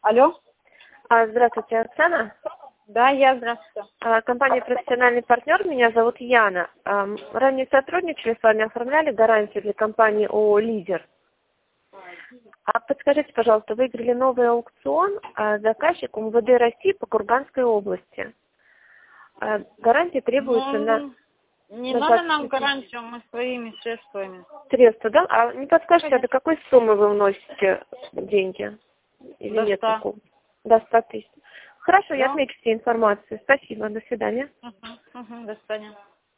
Алло. Здравствуйте, Оксана. Да, я, здравствуйте. Компания «Профессиональный партнер», меня зовут Яна. Ранее сотрудничали с вами, оформляли гарантию для компании ООО «Лидер». Подскажите, пожалуйста, выиграли новый аукцион заказчик МВД России по Курганской области. Гарантия требуется Не надо нам гарантию, мы своими средствами. Средства, да? А не подскажете, до какой суммы вы вносите деньги? Или До нет 100. такого? До 100 тысяч. Хорошо, Да. я отмечу все информацию. Спасибо, до свидания. До свидания.